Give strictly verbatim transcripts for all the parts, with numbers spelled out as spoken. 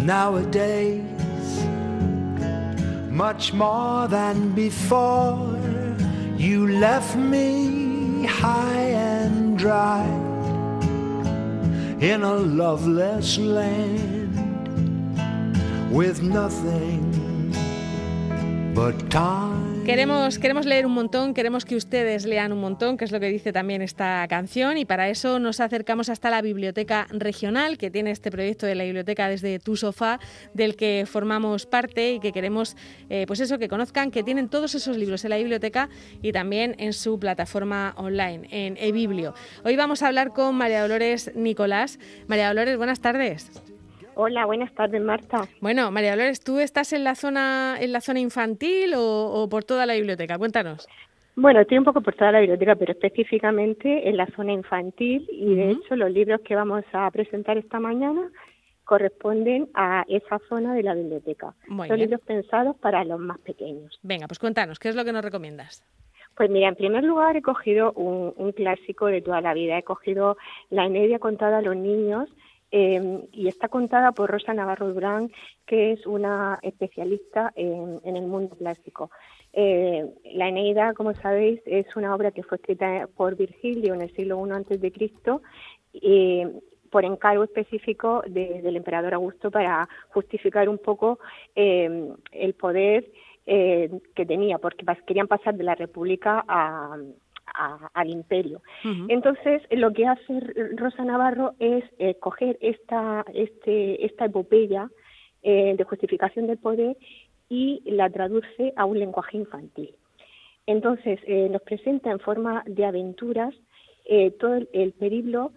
nowadays, much more than before. You left me high and dry in a loveless land with nothing but time. Queremos, queremos leer un montón, queremos que ustedes lean un montón, que es lo que dice también esta canción, y para eso nos acercamos hasta la Biblioteca Regional, que tiene este proyecto de la Biblioteca desde tu sofá, del que formamos parte y que queremos, eh, pues eso, que conozcan que tienen todos esos libros en la biblioteca y también en su plataforma online, en eBiblio. Hoy vamos a hablar con María Dolores Nicolás. María Dolores, buenas tardes. Hola, buenas tardes, Marta. Bueno, María Dolores, ¿tú estás en la zona en la zona infantil o, o por toda la biblioteca? Cuéntanos. Bueno, estoy un poco por toda la biblioteca, pero específicamente en la zona infantil y, de uh-huh. hecho, los libros que vamos a presentar esta mañana corresponden a esa zona de la biblioteca. Muy Son bien. libros pensados para los más pequeños. Venga, pues cuéntanos, ¿qué es lo que nos recomiendas? Pues mira, en primer lugar he cogido un, un clásico de toda la vida. He cogido La Eneida contada a los niños, Eh, y está contada por Rosa Navarro Durán, que es una especialista en, en el mundo clásico. Eh, la Eneida, como sabéis, es una obra que fue escrita por Virgilio en el siglo primero antes de Cristo, eh, por encargo específico de, del emperador Augusto para justificar un poco eh, el poder eh, que tenía, porque querían pasar de la República a A, al imperio. Uh-huh. Entonces, lo que hace Rosa Navarro es eh, coger esta este esta epopeya eh, de justificación del poder y la traduce a un lenguaje infantil. Entonces, eh, nos presenta en forma de aventuras eh, todo el, el periplo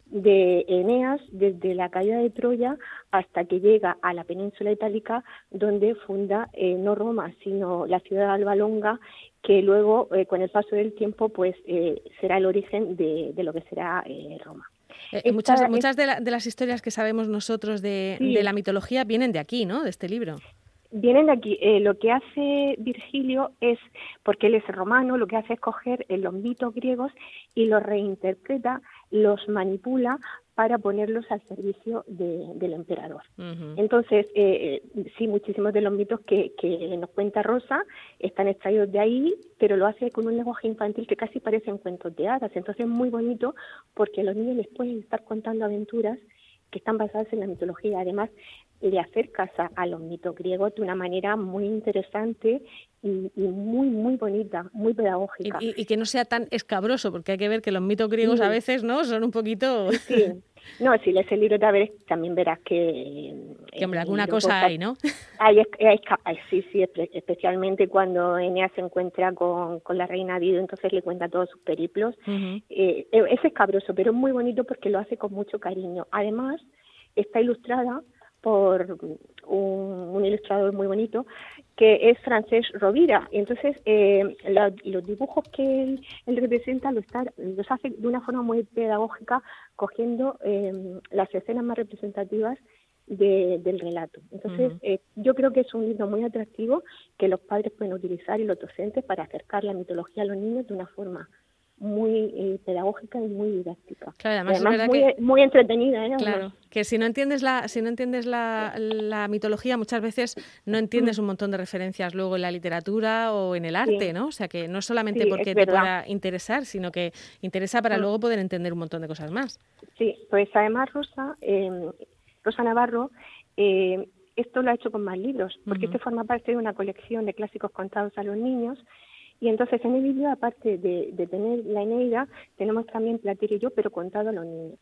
de Eneas desde la caída de Troya hasta que llega a la península itálica, donde funda eh, no Roma, sino la ciudad de Alba Longa, que luego, eh, con el paso del tiempo, pues eh, será el origen de, de lo que será eh, Roma. Eh, Esta, muchas muchas de, la, de las historias que sabemos nosotros de, sí. de la mitología vienen de aquí, ¿no?, de este libro. Vienen de aquí. Eh, lo que hace Virgilio es, porque él es romano, lo que hace es coger eh, los mitos griegos y los reinterpreta, los manipula para ponerlos al servicio de, del emperador. Uh-huh. Entonces, eh, sí, muchísimos de los mitos que, que nos cuenta Rosa están extraídos de ahí, pero lo hace con un lenguaje infantil que casi parecen cuentos de hadas. Entonces es muy bonito porque a los niños les pueden estar contando aventuras que están basadas en la mitología. Además, le acercas a, a los mitos griegos de una manera muy interesante y, y muy, muy bonita, muy pedagógica. Y, y, y que no sea tan escabroso, porque hay que ver que los mitos griegos sí. a veces, ¿no?, son un poquito... Sí, no, si lees el libro también verás que... Que, hombre, alguna cosa hay, ¿no? Hay, hay, hay, sí, sí, especialmente cuando Eneas se encuentra con, con la reina Dido, entonces le cuenta todos sus periplos. Uh-huh. Eh, es escabroso, pero es muy bonito porque lo hace con mucho cariño. Además, está ilustrada por un, un ilustrador muy bonito, que es Francesc Rovira. Entonces, eh, la, los dibujos que él, él representa los, está, los hace de una forma muy pedagógica, cogiendo eh, las escenas más representativas de, del relato. Entonces, uh-huh. eh, yo creo que es un libro muy atractivo que los padres pueden utilizar y los docentes para acercar la mitología a los niños de una forma muy eh, pedagógica y muy didáctica. Claro, además, además es verdad muy, que, muy entretenida, ¿eh? Claro, Además. que si no entiendes la si no entiendes la, la mitología, muchas veces no entiendes un montón de referencias luego en la literatura o en el arte, sí. ¿no? O sea, que no solamente sí, porque te pueda interesar, sino que interesa para mm. luego poder entender un montón de cosas más. Sí, pues además Rosa, eh, Rosa Navarro, eh, esto lo ha hecho con más libros, porque uh-huh. este forma parte de una colección de clásicos contados a los niños. Y entonces en el libro, aparte de, de tener la Eneida, tenemos también Platero y yo, pero contado a los niños.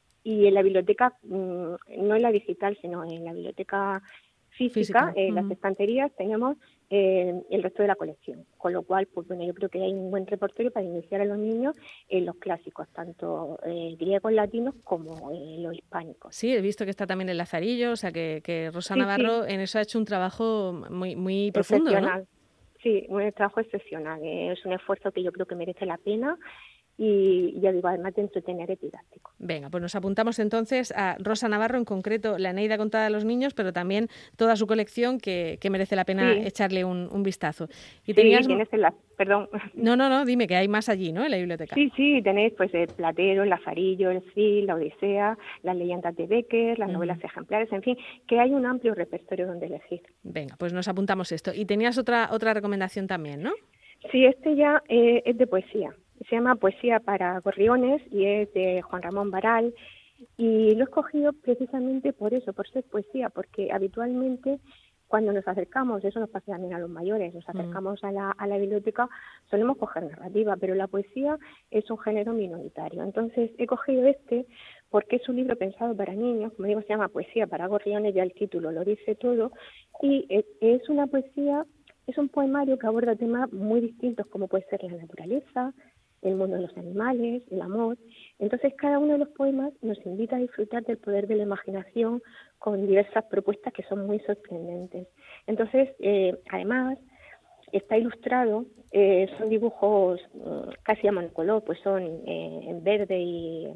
Y en la biblioteca, mmm, no en la digital, sino en la biblioteca física, en uh-huh. las estanterías, tenemos eh, el resto de la colección. Con lo cual, pues bueno, yo creo que hay un buen repertorio para iniciar a los niños en los clásicos, tanto eh, griegos, latinos, como eh, los hispánicos. Sí, he visto que está también el Lazarillo, o sea que, que Rosa sí, Navarro sí. en eso ha hecho un trabajo muy, muy profundo, ¿no? Sí, un trabajo excepcional. Es un esfuerzo que yo creo que merece la pena y ya digo, además de entretener es didáctico. Venga, pues nos apuntamos entonces a Rosa Navarro, en concreto la Eneida contada a los niños, pero también toda su colección que, que merece la pena sí. echarle un, un vistazo. Y sí, tenías... tienes el, perdón. No, no, no, dime que hay más allí, ¿no?, en la biblioteca. Sí, sí, tenéis pues el Platero, el Lazarillo, el Cid, la Odisea, las leyendas de Becker, las uh-huh. novelas ejemplares, en fin, que hay un amplio repertorio donde elegir. Venga, pues nos apuntamos esto. Y tenías otra otra recomendación también, ¿no? Sí, este ya eh, es de poesía. Se llama Poesía para Gorriones y es de Juan Ramón Baral. Y lo he escogido precisamente por eso, por ser poesía, porque habitualmente cuando nos acercamos, eso nos pasa también a los mayores, nos acercamos mm. a, la, a la biblioteca, solemos coger narrativa, pero la poesía es un género minoritario. Entonces he cogido este porque es un libro pensado para niños, como digo, se llama Poesía para Gorriones, ya el título lo dice todo, y es, es una poesía, es un poemario que aborda temas muy distintos, como puede ser la naturaleza, el mundo de los animales, el amor. Entonces, cada uno de los poemas nos invita a disfrutar del poder de la imaginación con diversas propuestas que son muy sorprendentes. Entonces, eh, además, está ilustrado, eh, son dibujos eh, casi a monocolor, pues son eh, en verde y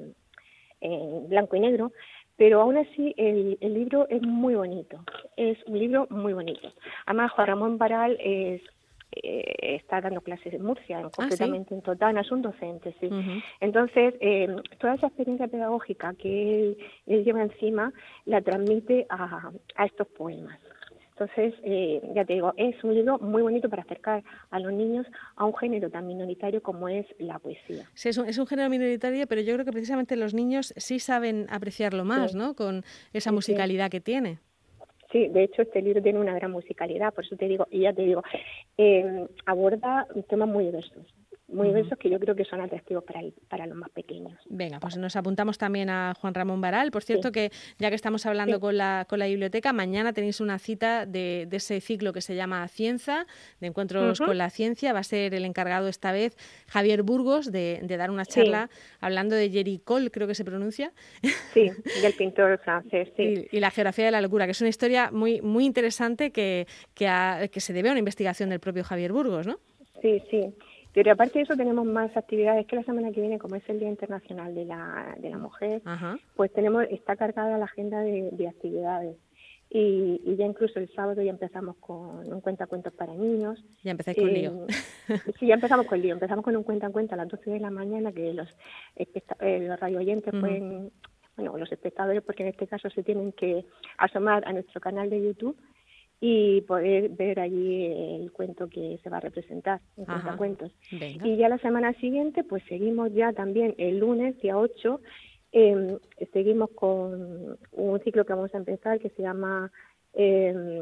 en blanco y negro, pero aún así el, el libro es muy bonito, es un libro muy bonito. Además, Juan Ramón Baral es Eh, está dando clases en Murcia, concretamente ah, ¿sí? en Totana, es un docente, sí. Uh-huh. Entonces, eh, toda esa experiencia pedagógica que él, él lleva encima, la transmite a, a estos poemas. Entonces, eh, ya te digo, es un libro muy bonito para acercar a los niños a un género tan minoritario como es la poesía. Sí, es un, es un género minoritario, pero yo creo que precisamente los niños sí saben apreciarlo más, sí. ¿no?, con esa sí, musicalidad sí. que tiene. Sí, de hecho este libro tiene una gran musicalidad, por eso te digo, y ya te digo, eh, aborda temas muy diversos, muy diversos uh-huh. que yo creo que son atractivos para, el, para los más pequeños. Venga, pues nos apuntamos también a Juan Ramón Baral. Por cierto, sí. que ya que estamos hablando sí. con la con la biblioteca, mañana tenéis una cita de, de ese ciclo que se llama Cienza, de encuentros uh-huh. con la ciencia. Va a ser el encargado esta vez Javier Burgos de, de dar una charla sí. hablando de Géricault, creo que se pronuncia. Sí, del pintor francés, sí. Y, y la geografía de la locura, que es una historia muy muy interesante que, que, ha, que se debe a una investigación del propio Javier Burgos, ¿no? Sí, sí. Pero aparte de eso tenemos más actividades, que la semana que viene, como es el Día Internacional de la de la Mujer, Ajá. pues tenemos está cargada la agenda de, de actividades. Y, y ya incluso el sábado ya empezamos con un cuentacuentos para niños. Ya empezáis con eh, lío. Sí, ya empezamos con lío. Empezamos con un cuentacuentos a las doce de la mañana, que los, eh, los radio oyentes uh-huh. pueden, bueno, los espectadores, porque en este caso se tienen que asomar a nuestro canal de YouTube y poder ver allí el cuento que se va a representar en cuentacuentos. Y ya la semana siguiente, pues seguimos ya también el lunes, día ocho, eh, seguimos con un ciclo que vamos a empezar que se llama eh,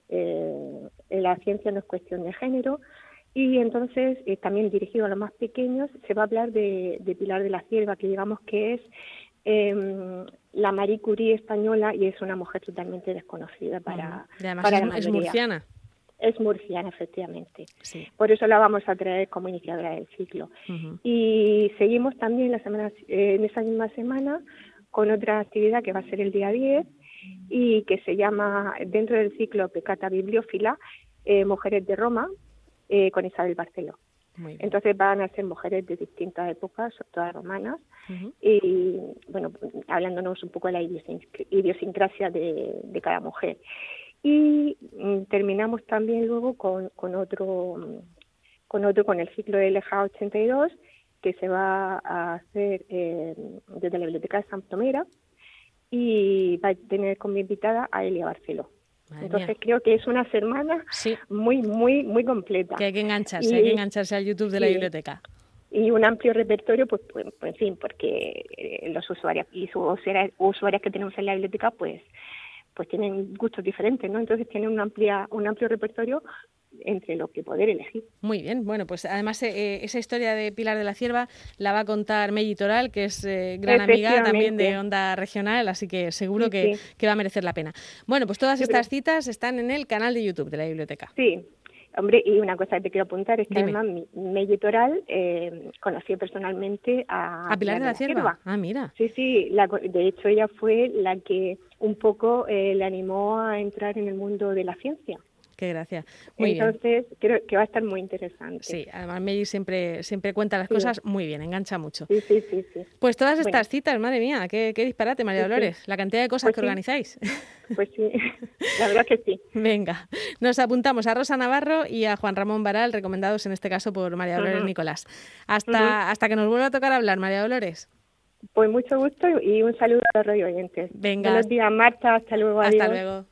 eh, La ciencia no es cuestión de género, y entonces eh, también dirigido a los más pequeños se va a hablar de, de Pilar de la Cierva, que digamos que es Eh, la Marie Curie española y es una mujer totalmente desconocida para, uh-huh. Además para es, la mayoría. Es murciana. Es murciana, efectivamente. Sí. Por eso la vamos a traer como iniciadora del ciclo. Uh-huh. Y seguimos también la semana eh, en esa misma semana con otra actividad que va a ser el día diez y que se llama, dentro del ciclo Peccata Bibliófila, eh, Mujeres de Roma, eh, con Isabel Barceló. Entonces van a ser mujeres de distintas épocas, todas romanas, uh-huh. y bueno, hablándonos un poco de la idiosincrasia de, de cada mujer. Y mm, terminamos también luego con, con otro con otro con el ciclo de L G A ochenta y dos, que se va a hacer eh, desde la Biblioteca de San Tomera, y va a tener como invitada a Elia Barceló. Madre Entonces mía. Creo que es una semana sí. muy, muy, muy completa. Que hay que engancharse, y, hay que engancharse al YouTube de sí. la biblioteca. Y un amplio repertorio, pues, pues, pues en fin, porque eh, los usuarios y sus usuarias, usuarias que tenemos en la biblioteca, pues, pues tienen gustos diferentes, ¿no? Entonces tienen un amplia, un amplio repertorio entre lo que poder elegir. Muy bien, bueno, pues además eh, esa historia de Pilar de la Cierva la va a contar Megui Toral, que es eh, gran amiga también de Onda Regional, así que seguro sí, que, sí. que va a merecer la pena. Bueno, pues todas sí, estas pero... citas están en el canal de YouTube de la biblioteca. Sí, hombre, y una cosa que te quiero apuntar es que Dime. además Megui Toral eh, conoció personalmente a, ¿A Pilar de la, la Cierva? Cierva. Ah, mira. Sí, sí, la, de hecho ella fue la que un poco eh, le animó a entrar en el mundo de la ciencia. qué gracia. Muy Entonces, bien. creo que va a estar muy interesante. Sí, además Meiji siempre, siempre cuenta las sí. cosas muy bien, engancha mucho. Sí, sí, sí. sí. Pues todas estas bueno. citas, madre mía, qué, qué disparate, María sí, Dolores, sí. la cantidad de cosas pues que sí. organizáis. Pues sí, la verdad que sí. Venga, nos apuntamos a Rosa Navarro y a Juan Ramón Varal, recomendados en este caso por María Dolores uh-huh. Nicolás. Hasta, uh-huh. hasta que nos vuelva a tocar hablar, María Dolores. Pues mucho gusto y un saludo a los radio oyentes. Venga. Buenos días, Marta. Hasta luego. Hasta adiós. luego.